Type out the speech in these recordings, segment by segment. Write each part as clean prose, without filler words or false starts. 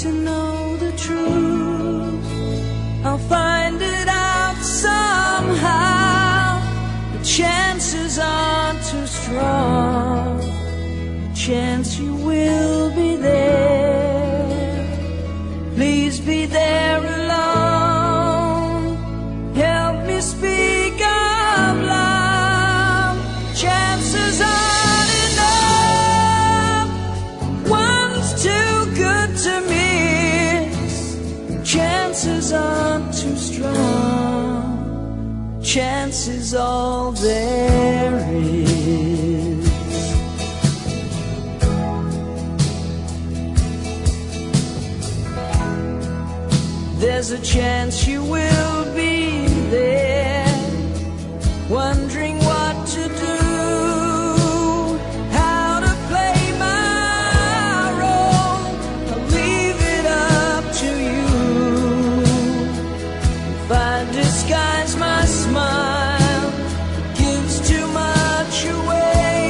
to know the truth. I'll find it out somehow. The chances aren't too strong. The chance you will be there. Please be there alone. Help me speak of love. Chances aren't enough. One's too good to miss. Chances aren't too strong. Chances all there is. There's a chance you will be there, wondering what to do, how to play my role. I'll leave it up to you. If I disguise my smile, it gives too much away.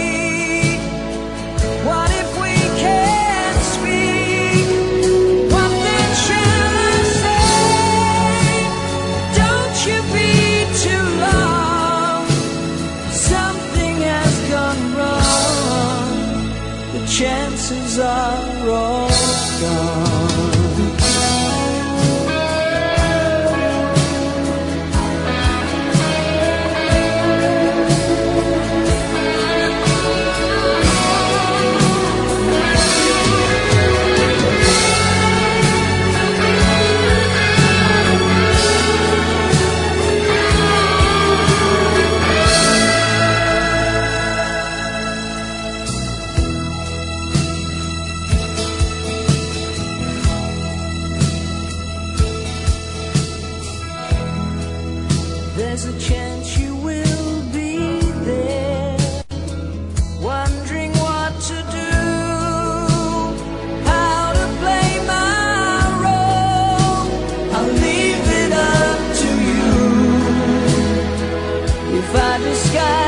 What if we can't speak? What then shall I say? Don't you be too long. Something has gone wrong. The chances are all gone. There's a chance you will be there, wondering what to do, how to play my role. I'll leave it up to you. If I disguise